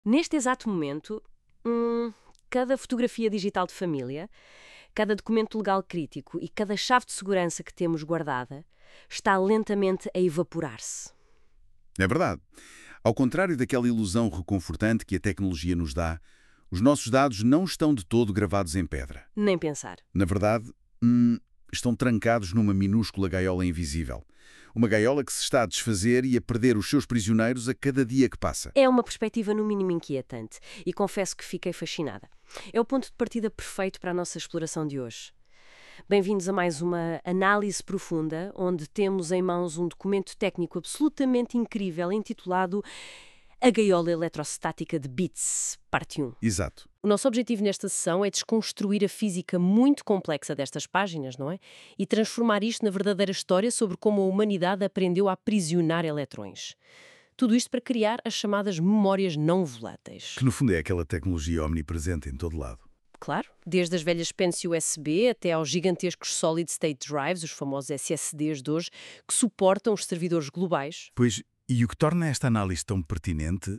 Neste exato momento, cada fotografia digital de família, cada documento legal crítico e cada chave de segurança que temos guardada está lentamente a evaporar-se. É verdade. Ao contrário daquela ilusão reconfortante que a tecnologia nos dá, os nossos dados não estão de todo gravados em pedra. Nem pensar. Na verdade, estão trancados numa minúscula gaiola invisível. Uma gaiola que se está a desfazer e a perder os seus prisioneiros a cada dia que passa. É uma perspectiva no mínimo inquietante e confesso que fiquei fascinada. É o ponto de partida perfeito para a nossa exploração de hoje. Bem-vindos a mais uma análise profunda, onde temos em mãos um documento técnico absolutamente incrível intitulado A Gaiola Eletrostática de Bits, parte 1. Exato. O nosso objetivo nesta sessão é desconstruir a física muito complexa destas páginas, não é? E transformar isto na verdadeira história sobre como a humanidade aprendeu a aprisionar eletrões. Tudo isto para criar as chamadas memórias não voláteis. Que no fundo é aquela tecnologia omnipresente em todo lado. Claro, desde as velhas pens USB até aos gigantescos Solid State Drives, os famosos SSDs de hoje, que suportam os servidores globais. Pois, e o que torna esta análise tão pertinente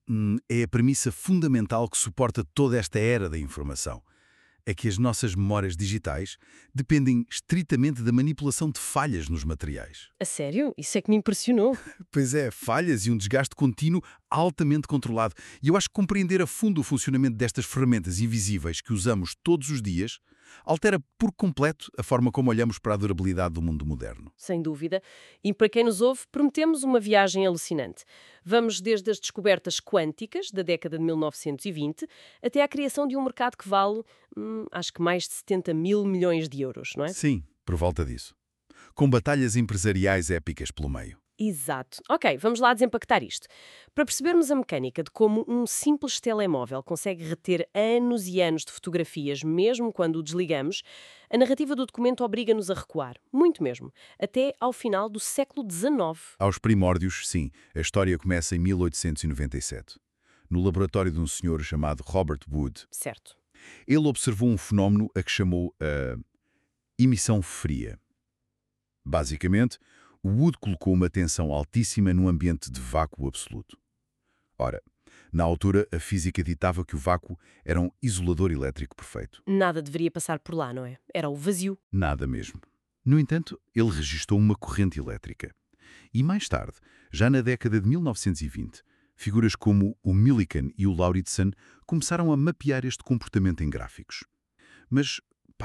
é a premissa fundamental que suporta toda esta era da informação. É que as nossas memórias digitais dependem estritamente da manipulação de falhas nos materiais. A sério? Isso é que me impressionou. Pois é, falhas e um desgaste contínuo altamente controlado. E eu acho que compreender a fundo o funcionamento destas ferramentas invisíveis que usamos todos os dias altera por completo a forma como olhamos para a durabilidade do mundo moderno. Sem dúvida. E para quem nos ouve, prometemos uma viagem alucinante. Vamos desde as descobertas quânticas da década de 1920 até à criação de um mercado que vale, acho que mais de 70 mil milhões de euros, não é? Sim, por volta disso. Com batalhas empresariais épicas pelo meio. Exato. Ok, vamos lá desempaquetar isto. Para percebermos a mecânica de como um simples telemóvel consegue reter anos e anos de fotografias, mesmo quando o desligamos, a narrativa do documento obriga-nos a recuar, muito mesmo, até ao final do século XIX. Aos primórdios, sim, a história começa em 1897, no laboratório de um senhor chamado Robert Wood. Certo. Ele observou um fenómeno a que chamou a emissão fria. Basicamente, o Wood colocou uma tensão altíssima num ambiente de vácuo absoluto. Ora, na altura, a física ditava que o vácuo era um isolador elétrico perfeito. Nada deveria passar por lá, não é? Era o vazio. Nada mesmo. No entanto, ele registou uma corrente elétrica. E mais tarde, já na década de 1920, figuras como o Millikan e o Lauridsen começaram a mapear este comportamento em gráficos. Mas,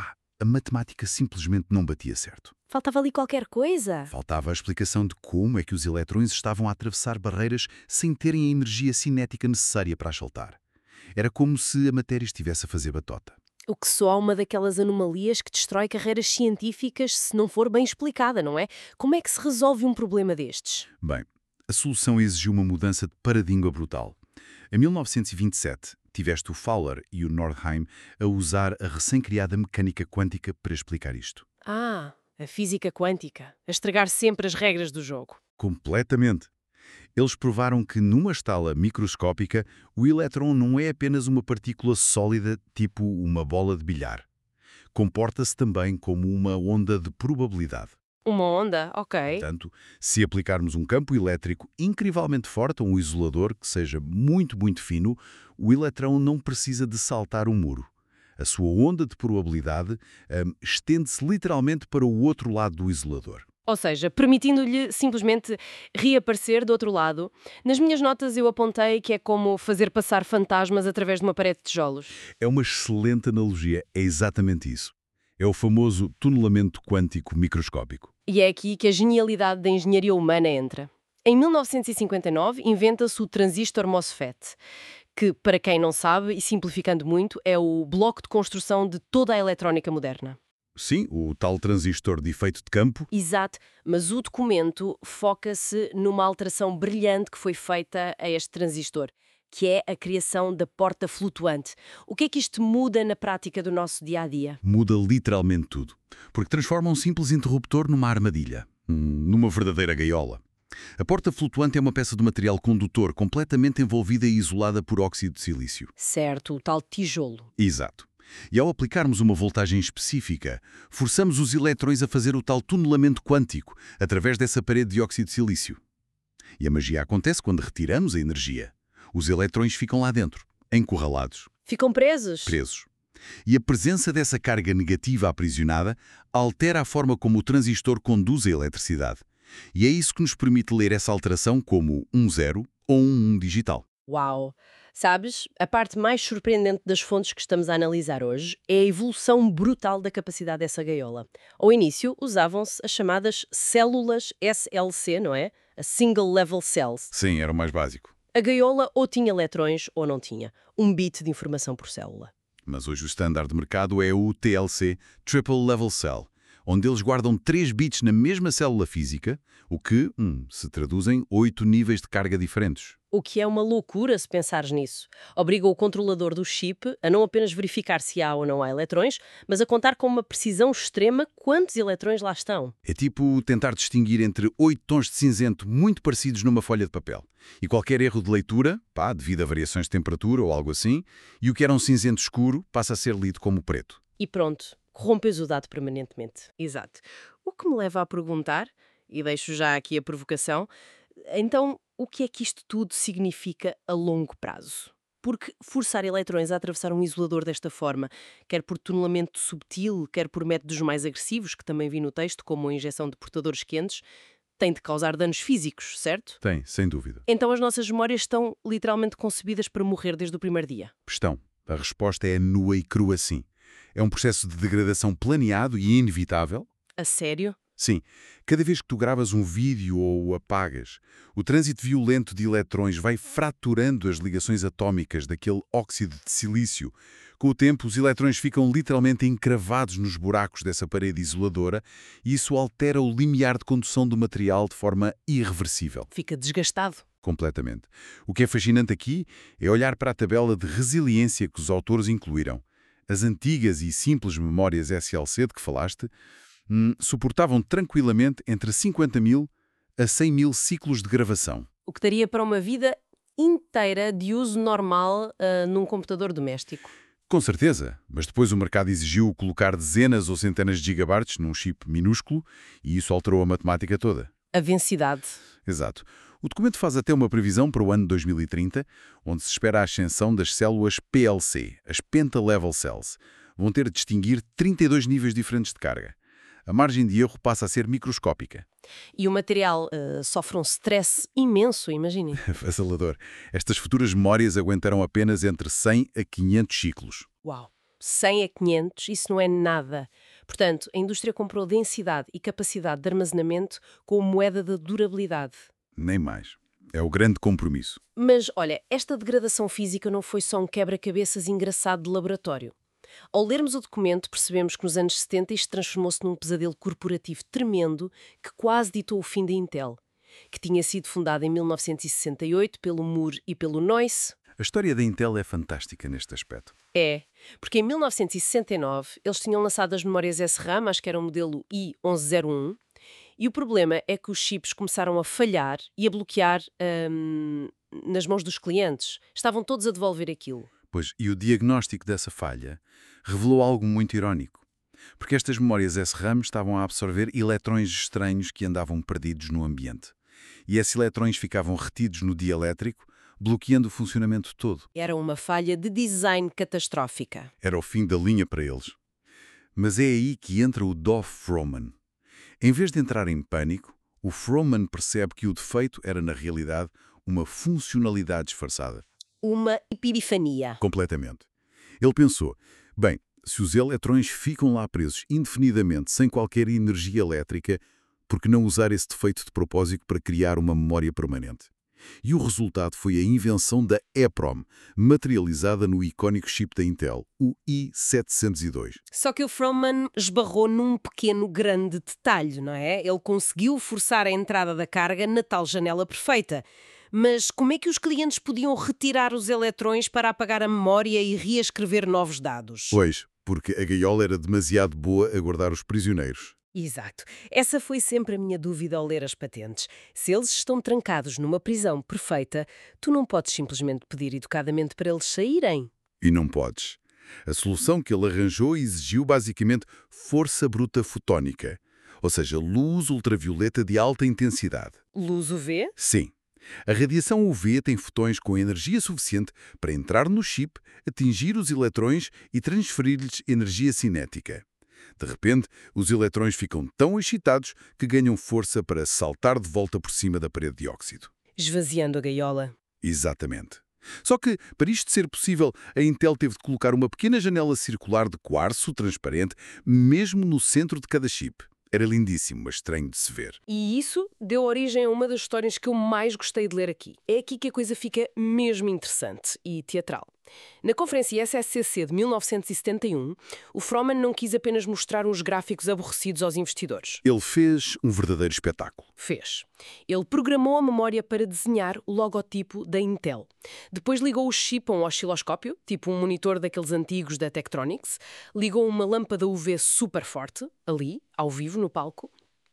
a matemática simplesmente não batia certo. Faltava ali qualquer coisa. Faltava a explicação de como é que os elétrons estavam a atravessar barreiras sem terem a energia cinética necessária para as saltar. Era como se a matéria estivesse a fazer batota. O que soa uma daquelas anomalias que destrói carreiras científicas se não for bem explicada, não é? Como é que se resolve um problema destes? Bem, a solução exigiu uma mudança de paradigma brutal. Em 1927, tiveste o Fowler e o Nordheim a usar a recém-criada mecânica quântica para explicar isto. Ah, a física quântica. A estragar sempre as regras do jogo. Completamente. Eles provaram que, numa escala microscópica, o elétron não é apenas uma partícula sólida, tipo uma bola de bilhar. Comporta-se também como uma onda de probabilidade. Uma onda? Ok. Portanto, se aplicarmos um campo elétrico incrivelmente forte a um isolador que seja muito, muito fino, o eletrão não precisa de saltar o muro. A sua onda de probabilidade estende-se literalmente para o outro lado do isolador. Ou seja, permitindo-lhe simplesmente reaparecer do outro lado. Nas minhas notas eu apontei que é como fazer passar fantasmas através de uma parede de tijolos. É uma excelente analogia, é exatamente isso. É o famoso tunelamento quântico microscópico. E é aqui que a genialidade da engenharia humana entra. Em 1959, inventa-se o transistor MOSFET, que, para quem não sabe, e simplificando muito, é o bloco de construção de toda a eletrónica moderna. Sim, o tal transistor de efeito de campo. Exato, mas o documento foca-se numa alteração brilhante que foi feita a este transistor, que é a criação da porta flutuante. O que é que isto muda na prática do nosso dia-a-dia? Muda literalmente tudo, porque transforma um simples interruptor numa armadilha, numa verdadeira gaiola. A porta flutuante é uma peça de material condutor completamente envolvida e isolada por óxido de silício. Certo, o tal tijolo. Exato. E ao aplicarmos uma voltagem específica, forçamos os eletrões a fazer o tal tunelamento quântico através dessa parede de óxido de silício. E a magia acontece quando retiramos a energia. Os eletrões ficam lá dentro, encurralados, Ficam presos? presos. E a presença dessa carga negativa aprisionada altera a forma como o transistor conduz a eletricidade. E é isso que nos permite ler essa alteração como um 0 ou um 1 digital. Uau! Sabes, a parte mais surpreendente das fontes que estamos a analisar hoje é a evolução brutal da capacidade dessa gaiola. Ao início, usavam-se as chamadas células SLC, não é? A Single Level Cells. Sim, era o mais básico. A gaiola ou tinha eletrões ou não tinha. Um bit de informação por célula. Mas hoje o standard de mercado é o TLC, Triple Level Cell, onde eles guardam 3 bits na mesma célula física, o que se traduz em 8 níveis de carga diferentes. O que é uma loucura se pensares nisso. Obriga o controlador do chip a não apenas verificar se há ou não há eletrões, mas a contar com uma precisão extrema quantos eletrões lá estão. É tipo tentar distinguir entre 8 tons de cinzento muito parecidos numa folha de papel. E qualquer erro de leitura, devido a variações de temperatura ou algo assim, e o que era um cinzento escuro passa a ser lido como preto. E pronto, corrompes o dado permanentemente. Exato. O que me leva a perguntar, e deixo já aqui a provocação, então o que é que isto tudo significa a longo prazo? Porque forçar eletrões a atravessar um isolador desta forma, quer por tunelamento subtil, quer por métodos mais agressivos, que também vi no texto, como a injeção de portadores quentes, tem de causar danos físicos, certo? Tem, sem dúvida. Então as nossas memórias estão literalmente concebidas para morrer desde o primeiro dia. Estão. A resposta é nua e crua sim. É um processo de degradação planeado e inevitável. A sério? Sim, cada vez que tu gravas um vídeo ou o apagas, o trânsito violento de eletrões vai fraturando as ligações atómicas daquele óxido de silício. Com o tempo, os eletrões ficam literalmente encravados nos buracos dessa parede isoladora e isso altera o limiar de condução do material de forma irreversível. Fica desgastado. Completamente. O que é fascinante aqui é olhar para a tabela de resiliência que os autores incluíram. As antigas e simples memórias SLC de que falaste suportavam tranquilamente entre 50.000 a 100.000 ciclos de gravação. O que daria para uma vida inteira de uso normal num computador doméstico. Com certeza, mas depois o mercado exigiu colocar dezenas ou centenas de gigabytes num chip minúsculo e isso alterou a matemática toda. A densidade. Exato. O documento faz até uma previsão para o ano 2030, onde se espera a ascensão das células PLC, as Penta-Level Cells. Vão ter de distinguir 32 níveis diferentes de carga. A margem de erro passa a ser microscópica. E o material sofre um stress imenso, imaginem. Avassalador. Estas futuras memórias aguentarão apenas entre 100 a 500 ciclos. Uau! 100 a 500, isso não é nada. Portanto, a indústria comprou densidade e capacidade de armazenamento como moeda de durabilidade. Nem mais. É o grande compromisso. Mas, olha, esta degradação física não foi só um quebra-cabeças engraçado de laboratório. Ao lermos o documento, percebemos que nos anos 70 isto transformou-se num pesadelo corporativo tremendo que quase ditou o fim da Intel, que tinha sido fundada em 1968 pelo Moore e pelo Noyce. A história da Intel é fantástica neste aspecto. É, porque em 1969 eles tinham lançado as memórias SRAM, acho que era o modelo i1101, e o problema é que os chips começaram a falhar e a bloquear nas mãos dos clientes. Estavam todos a devolver aquilo. Pois, e o diagnóstico dessa falha revelou algo muito irónico. Porque estas memórias SRAM estavam a absorver eletrões estranhos que andavam perdidos no ambiente. E esses eletrões ficavam retidos no dielétrico, bloqueando o funcionamento todo. Era uma falha de design catastrófica. Era o fim da linha para eles. Mas é aí que entra o Dov Froman. Em vez de entrar em pânico, o Froman percebe que o defeito era, na realidade, uma funcionalidade disfarçada. Uma epifania. Completamente. Ele pensou, bem, se os eletrões ficam lá presos indefinidamente sem qualquer energia elétrica, por que não usar esse defeito de propósito para criar uma memória permanente? E o resultado foi a invenção da EEPROM, materializada no icónico chip da Intel, o i702. Só que o Froman esbarrou num pequeno grande detalhe, não é? Ele conseguiu forçar a entrada da carga na tal janela perfeita. Mas como é que os clientes podiam retirar os eletrões para apagar a memória e reescrever novos dados? Pois, porque a gaiola era demasiado boa a guardar os prisioneiros. Exato. Essa foi sempre a minha dúvida ao ler as patentes. Se eles estão trancados numa prisão perfeita, tu não podes simplesmente pedir educadamente para eles saírem. E não podes. A solução que ele arranjou exigiu basicamente força bruta fotónica, ou seja, luz ultravioleta de alta intensidade. Luz UV? Sim. A radiação UV tem fotões com energia suficiente para entrar no chip, atingir os eletrões e transferir-lhes energia cinética. De repente, os eletrões ficam tão excitados que ganham força para saltar de volta por cima da parede de óxido. Esvaziando a gaiola. Exatamente. Só que, para isto ser possível, a Intel teve de colocar uma pequena janela circular de quartzo transparente mesmo no centro de cada chip. Era lindíssimo, mas estranho de se ver. E isso deu origem a uma das histórias que eu mais gostei de ler aqui. É aqui que a coisa fica mesmo interessante e teatral. Na conferência SSCC de 1971, o Froman não quis apenas mostrar uns gráficos aborrecidos aos investidores. Ele fez um verdadeiro espetáculo. Fez. Ele programou a memória para desenhar o logotipo da Intel. Depois ligou o chip a um osciloscópio, tipo um monitor daqueles antigos da Tektronix, ligou uma lâmpada UV super forte, ali, ao vivo, no palco,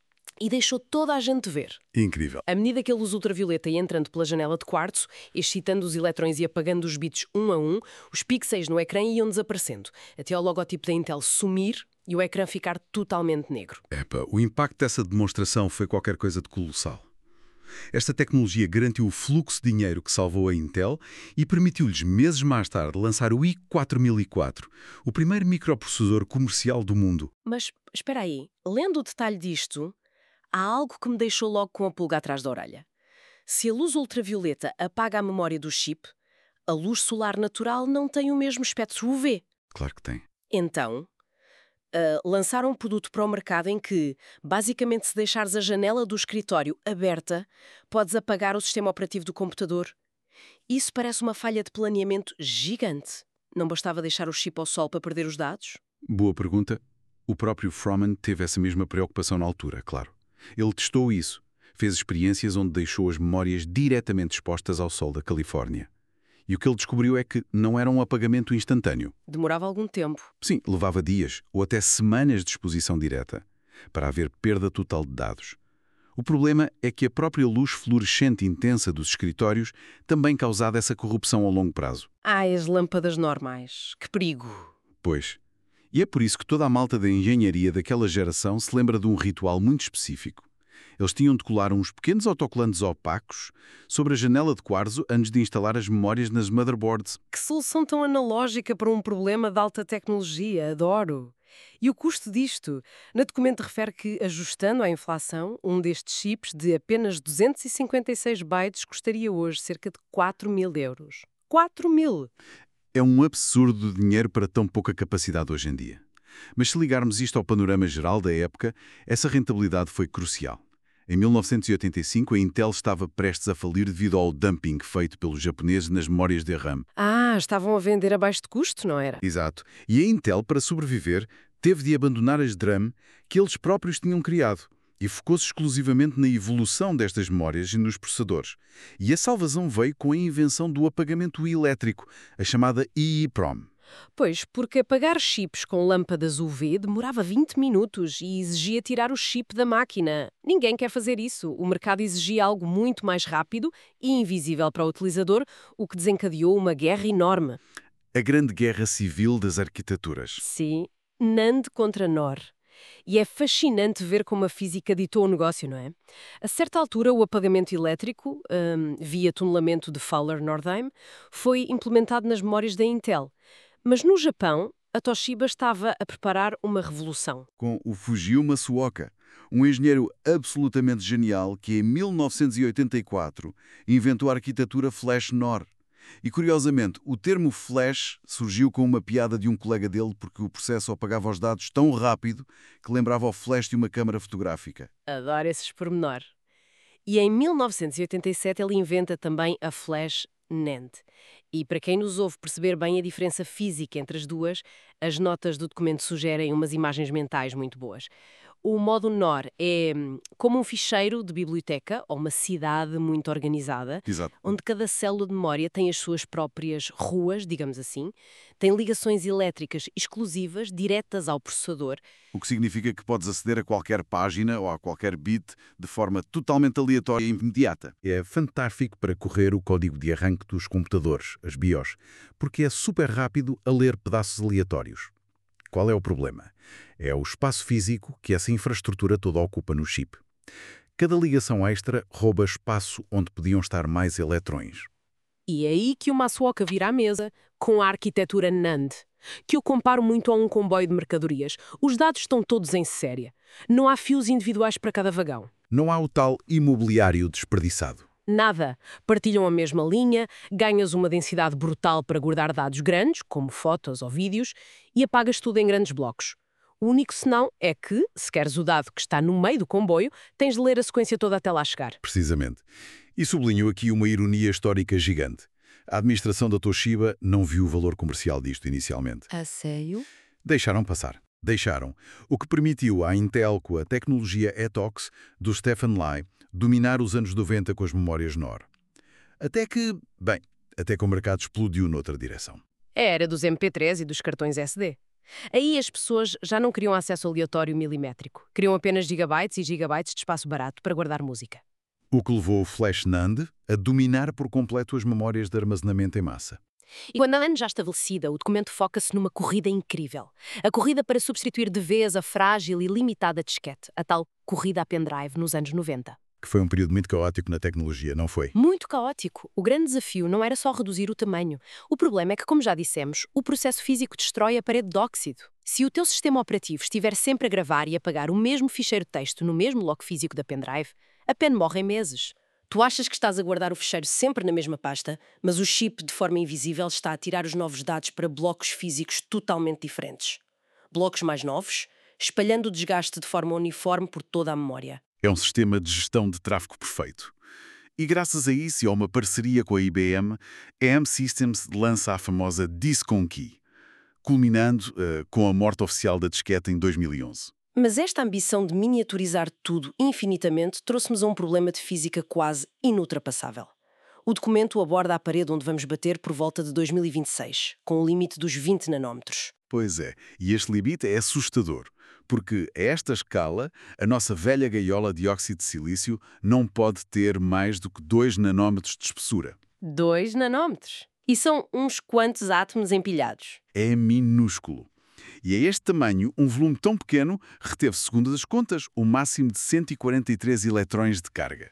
e deixou toda a gente ver. Incrível. À medida que a luz ultravioleta ia entrando pela janela de quartzo, excitando os eletrões e apagando os bits um a um, os pixels no ecrã iam desaparecendo, até ao logotipo da Intel sumir e o ecrã ficar totalmente negro. O impacto dessa demonstração foi qualquer coisa de colossal. Esta tecnologia garantiu o fluxo de dinheiro que salvou a Intel e permitiu-lhes, meses mais tarde, lançar o i4004, o primeiro microprocessador comercial do mundo. Mas, espera aí, lendo o detalhe disto, há algo que me deixou logo com a pulga atrás da orelha. Se a luz ultravioleta apaga a memória do chip, a luz solar natural não tem o mesmo espectro UV. Claro que tem. Então, lançaram um produto para o mercado em que, basicamente, se deixares a janela do escritório aberta, podes apagar o sistema operativo do computador. Isso parece uma falha de planeamento gigante. Não bastava deixar o chip ao sol para perder os dados? Boa pergunta. O próprio Froman teve essa mesma preocupação na altura, claro. Ele testou isso. Fez experiências onde deixou as memórias diretamente expostas ao sol da Califórnia. E o que ele descobriu é que não era um apagamento instantâneo. Demorava algum tempo. Sim, levava dias ou até semanas de exposição direta, para haver perda total de dados. O problema é que a própria luz fluorescente intensa dos escritórios também causava essa corrupção ao longo prazo. As lâmpadas normais. Que perigo! Pois. E é por isso que toda a malta da engenharia daquela geração se lembra de um ritual muito específico. Eles tinham de colar uns pequenos autocolantes opacos sobre a janela de quartzo antes de instalar as memórias nas motherboards. Que solução tão analógica para um problema de alta tecnologia, adoro! E o custo disto? No documento refere que, ajustando à inflação, um destes chips de apenas 256 bytes custaria hoje cerca de 4.000 euros. 4.000! É um absurdo de dinheiro para tão pouca capacidade hoje em dia. Mas se ligarmos isto ao panorama geral da época, essa rentabilidade foi crucial. Em 1985, a Intel estava prestes a falir devido ao dumping feito pelos japoneses nas memórias de RAM. Estavam a vender abaixo de custo, não era? Exato. E a Intel, para sobreviver, teve de abandonar as DRAM que eles próprios tinham criado e focou-se exclusivamente na evolução destas memórias e nos processadores. E a salvação veio com a invenção do apagamento elétrico, a chamada EEPROM. Pois, porque apagar chips com lâmpadas UV demorava 20 minutos e exigia tirar o chip da máquina. Ninguém quer fazer isso. O mercado exigia algo muito mais rápido e invisível para o utilizador, o que desencadeou uma guerra enorme. A grande guerra civil das arquiteturas. Sim, NAND contra NOR. E é fascinante ver como a física ditou o negócio, não é? A certa altura, o apagamento elétrico, via tunelamento de Fowler-Nordheim, foi implementado nas memórias da Intel. Mas no Japão, a Toshiba estava a preparar uma revolução. Com o Fujio Masuoka, um engenheiro absolutamente genial que, em 1984, inventou a arquitetura Flash NOR. E, curiosamente, o termo Flash surgiu com uma piada de um colega dele porque o processo apagava os dados tão rápido que lembrava o flash de uma câmara fotográfica. Adoro esses pormenor. E em 1987 ele inventa também a Flash NAND. E para quem nos ouve perceber bem a diferença física entre as duas, as notas do documento sugerem umas imagens mentais muito boas. O modo NOR é como um ficheiro de biblioteca ou uma cidade muito organizada, Exato. onde cada célula de memória tem as suas próprias ruas, digamos assim, tem ligações elétricas exclusivas, diretas ao processador. O que significa que podes aceder a qualquer página ou a qualquer bit de forma totalmente aleatória e imediata. É fantástico para correr o código de arranque dos computadores, as BIOS, porque é super rápido a ler pedaços aleatórios. Qual é o problema? É o espaço físico que essa infraestrutura toda ocupa no chip. Cada ligação extra rouba espaço onde podiam estar mais eletrões. E é aí que o Masuoka vira à mesa, com a arquitetura NAND, que eu comparo muito a um comboio de mercadorias. Os dados estão todos em série. Não há fios individuais para cada vagão. Não há o tal imobiliário desperdiçado. Nada. Partilham a mesma linha, ganhas uma densidade brutal para guardar dados grandes, como fotos ou vídeos, e apagas tudo em grandes blocos. O único senão é que, se queres o dado que está no meio do comboio, tens de ler a sequência toda até lá chegar. Precisamente. E sublinho aqui uma ironia histórica gigante. A administração da Toshiba não viu o valor comercial disto inicialmente. A sério? Deixaram passar. Deixaram. O que permitiu à Intel, com a tecnologia Etox do Stephen Lai, dominar os anos 90 com as memórias NOR. Até que o mercado explodiu noutra direção. É a era dos MP3 e dos cartões SD. Aí as pessoas já não queriam acesso aleatório milimétrico. Queriam apenas gigabytes e gigabytes de espaço barato para guardar música. O que levou o Flash NAND a dominar por completo as memórias de armazenamento em massa. E quando a NAND já estabelecida, o documento foca-se numa corrida incrível. A corrida para substituir de vez a frágil e limitada disquete, a tal corrida a pendrive nos anos 90. Que foi um período muito caótico na tecnologia, não foi? Muito caótico. O grande desafio não era só reduzir o tamanho. O problema é que, como já dissemos, o processo físico destrói a parede de óxido. Se o teu sistema operativo estiver sempre a gravar e apagar o mesmo ficheiro de texto no mesmo bloco físico da pendrive, a pen morre em meses. Tu achas que estás a guardar o ficheiro sempre na mesma pasta, mas o chip, de forma invisível, está a tirar os novos dados para blocos físicos totalmente diferentes. Blocos mais novos, espalhando o desgaste de forma uniforme por toda a memória. É um sistema de gestão de tráfego perfeito. E graças a isso e a uma parceria com a IBM, a AM Systems lança a famosa Disk on Key, culminando com a morte oficial da disquete em 2011. Mas esta ambição de miniaturizar tudo infinitamente trouxe-nos a um problema de física quase inultrapassável. O documento aborda a parede onde vamos bater por volta de 2026, com o limite dos 20 nanómetros. Pois é, e este limite é assustador, porque a esta escala, a nossa velha gaiola de óxido de silício não pode ter mais do que 2 nanómetros de espessura. 2 nanómetros. E são uns quantos átomos empilhados. É minúsculo. E a este tamanho, um volume tão pequeno reteve, segundo as contas, o máximo de 143 eletrões de carga.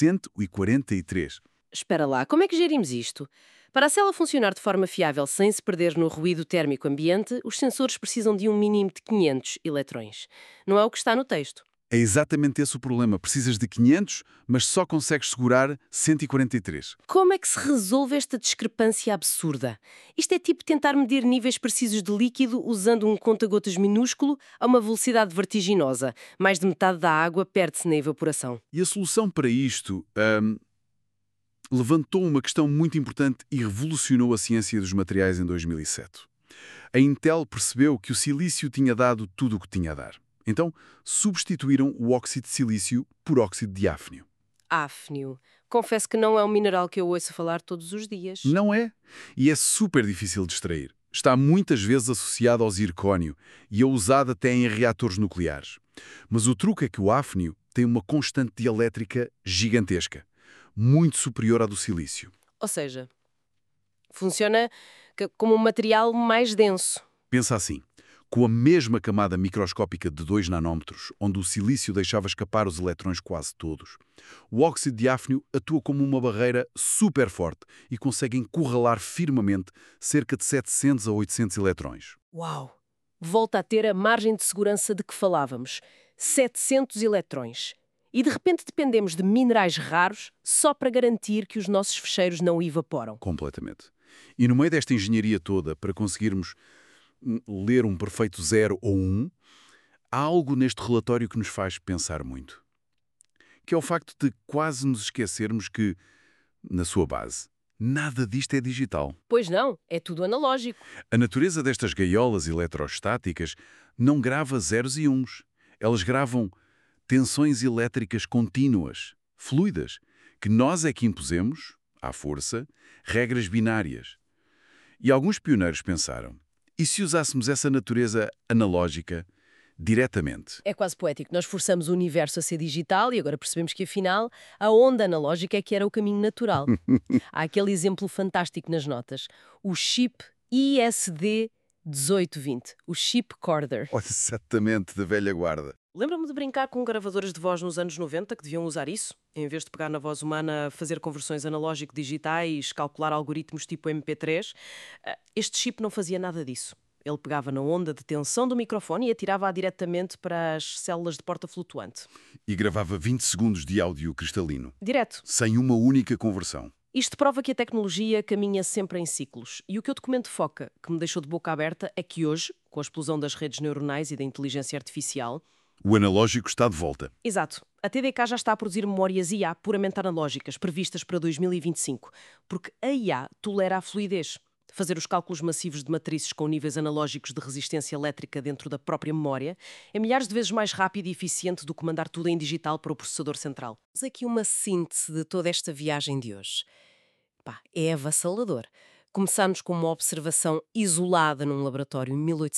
143. Espera lá, como é que gerimos isto? Para a célula funcionar de forma fiável sem se perder no ruído térmico ambiente, os sensores precisam de um mínimo de 500 eletrões. Não é o que está no texto. É exatamente esse o problema. Precisas de 500, mas só consegues segurar 143. Como é que se resolve esta discrepância absurda? Isto é tipo tentar medir níveis precisos de líquido usando um conta-gotas minúsculo a uma velocidade vertiginosa. Mais de metade da água perde-se na evaporação. E a solução para isto levantou uma questão muito importante e revolucionou a ciência dos materiais em 2007. A Intel percebeu que o silício tinha dado tudo o que tinha a dar. Então, substituíram o óxido de silício por óxido de áfnio. Áfnio. Confesso que não é um mineral que eu ouço falar todos os dias. Não é? E é super difícil de extrair. Está muitas vezes associado ao zircónio e é usado até em reatores nucleares. Mas o truque é que o áfnio tem uma constante dielétrica gigantesca, muito superior à do silício. Ou seja, funciona como um material mais denso. Pensa assim. Com a mesma camada microscópica de 2 nanómetros, onde o silício deixava escapar os eletrões quase todos, o óxido de áfnio atua como uma barreira super forte e consegue encurralar firmemente cerca de 700 a 800 eletrões. Uau! Volta a ter a margem de segurança de que falávamos. 700 eletrões. E de repente dependemos de minerais raros só para garantir que os nossos ficheiros não evaporam. Completamente. E no meio desta engenharia toda, para conseguirmos ler um perfeito 0 ou 1, há algo neste relatório que nos faz pensar muito. Que é o facto de quase nos esquecermos que, na sua base, nada disto é digital. Pois não, é tudo analógico. A natureza destas gaiolas eletrostáticas não grava zeros e uns. Elas gravam tensões elétricas contínuas, fluidas, que nós é que impusemos, à força, regras binárias. E alguns pioneiros pensaram: e se usássemos essa natureza analógica diretamente? É quase poético. Nós forçamos o universo a ser digital e agora percebemos que, afinal, a onda analógica é que era o caminho natural. Há aquele exemplo fantástico nas notas. O chip ISD 1820, o chip Corder. Exatamente, da velha guarda. Lembro-me de brincar com gravadoras de voz nos anos 90 que deviam usar isso. Em vez de pegar na voz humana, fazer conversões analógico-digitais, calcular algoritmos tipo MP3. Este chip não fazia nada disso. Ele pegava na onda de tensão do microfone e atirava-a diretamente para as células de porta flutuante. E gravava 20 segundos de áudio cristalino, Direto. sem uma única conversão. Isto prova que a tecnologia caminha sempre em ciclos. E o que o documento foca, que me deixou de boca aberta, é que hoje, com a explosão das redes neuronais e da inteligência artificial, O analógico está de volta. exato. A TDK já está a produzir memórias IA puramente analógicas, previstas para 2025, porque a IA tolera a fluidez. Fazer os cálculos massivos de matrizes com níveis analógicos de resistência elétrica dentro da própria memória é milhares de vezes mais rápido e eficiente do que mandar tudo em digital para o processador central. Temos aqui uma síntese de toda esta viagem de hoje. É avassalador. Começámos com uma observação isolada num laboratório em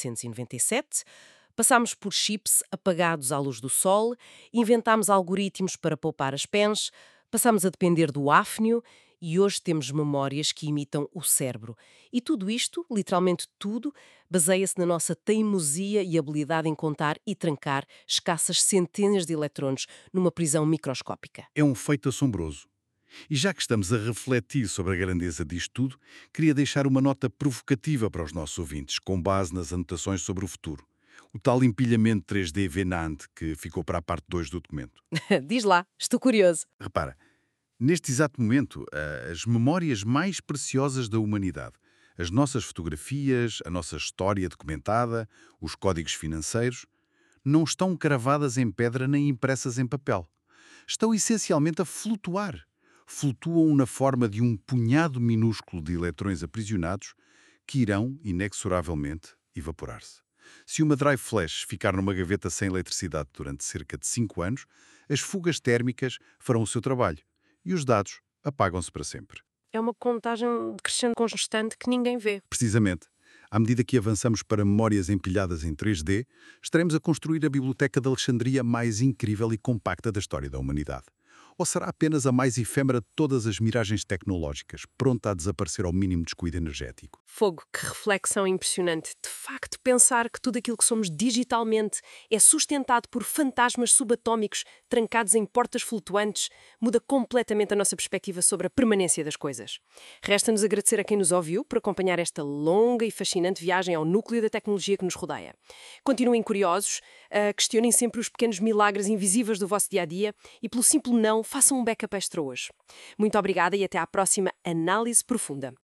1897, passámos por chips apagados à luz do sol, inventámos algoritmos para poupar as pens, passámos a depender do áfnio e hoje temos memórias que imitam o cérebro. E tudo isto, literalmente tudo, baseia-se na nossa teimosia e habilidade em contar e trancar escassas centenas de eletrões numa prisão microscópica. É um feito assombroso. E já que estamos a refletir sobre a grandeza disto tudo, queria deixar uma nota provocativa para os nossos ouvintes, com base nas anotações sobre o futuro. O tal empilhamento 3D Venant que ficou para a parte 2 do documento. Diz lá, estou curioso. Repara, neste exato momento, as memórias mais preciosas da humanidade, as nossas fotografias, a nossa história documentada, os códigos financeiros, não estão cravadas em pedra nem impressas em papel. Estão essencialmente a flutuar. Flutuam na forma de um punhado minúsculo de eletrões aprisionados que irão, inexoravelmente, evaporar-se. Se uma drive flash ficar numa gaveta sem eletricidade durante cerca de 5 anos, as fugas térmicas farão o seu trabalho e os dados apagam-se para sempre. É uma contagem crescente constante que ninguém vê. Precisamente, à medida que avançamos para memórias empilhadas em 3D, estaremos a construir a biblioteca de Alexandria mais incrível e compacta da história da humanidade. Ou será apenas a mais efêmera de todas as miragens tecnológicas, pronta a desaparecer ao mínimo descuido energético? Fogo, que reflexão impressionante. De facto, pensar que tudo aquilo que somos digitalmente é sustentado por fantasmas subatómicos trancados em portas flutuantes muda completamente a nossa perspectiva sobre a permanência das coisas. Resta-nos agradecer a quem nos ouviu por acompanhar esta longa e fascinante viagem ao núcleo da tecnologia que nos rodeia. Continuem curiosos, questionem sempre os pequenos milagres invisíveis do vosso dia-a-dia e, pelo simples não, façam um backup extra hoje. Muito obrigada e até à próxima Análise Profunda.